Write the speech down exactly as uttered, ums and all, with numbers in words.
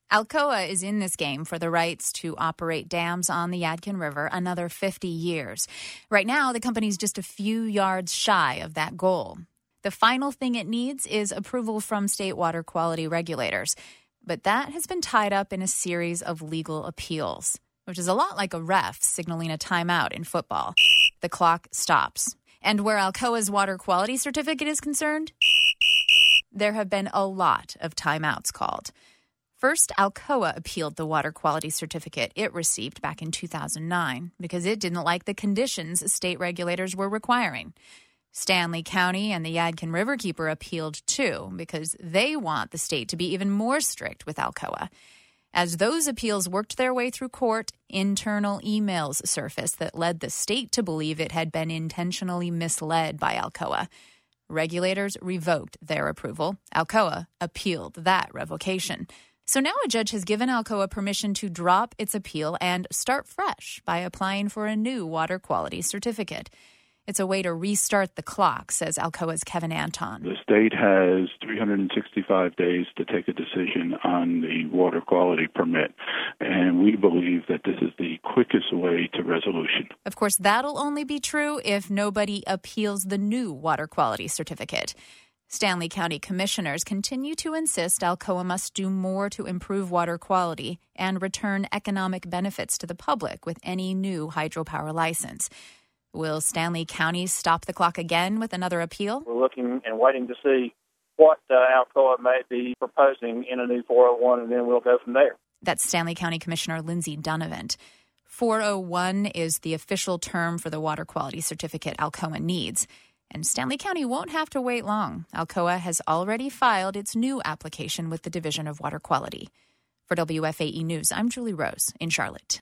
Alcoa is in this game for the rights to operate dams on the Yadkin River another fifty years. Right now, the company's just a few yards shy of that goal. The final thing it needs is approval from state water quality regulators. But that has been tied up in a series of legal appeals, which is a lot like a ref signaling a timeout in football. The clock stops. And where Alcoa's water quality certificate is concerned, there have been a lot of timeouts called. First, Alcoa appealed the water quality certificate it received back in two thousand nine because it didn't like the conditions state regulators were requiring. Stanley County and the Yadkin Riverkeeper appealed too because they want the state to be even more strict with Alcoa. As those appeals worked their way through court, internal emails surfaced that led the state to believe it had been intentionally misled by Alcoa. Regulators revoked their approval. Alcoa appealed that revocation. So now a judge has given Alcoa permission to drop its appeal and start fresh by applying for a new water quality certificate. It's a way to restart the clock, says Alcoa's Kevin Anton. The state has three hundred sixty-five days to take a decision on the water quality permit, and we believe that this is the quickest way to resolution. Of course, that'll only be true if nobody appeals the new water quality certificate. Stanley County commissioners continue to insist Alcoa must do more to improve water quality and return economic benefits to the public with any new hydropower license. Will Stanley County stop the clock again with another appeal? We're looking and waiting to see what uh, Alcoa may be proposing in a new four oh one, and then we'll go from there. That's Stanley County Commissioner Lindsay Donovan. four oh one is the official term for the water quality certificate Alcoa needs. And Stanley County won't have to wait long. Alcoa has already filed its new application with the Division of Water Quality. For W F A E News, I'm Julie Rose in Charlotte.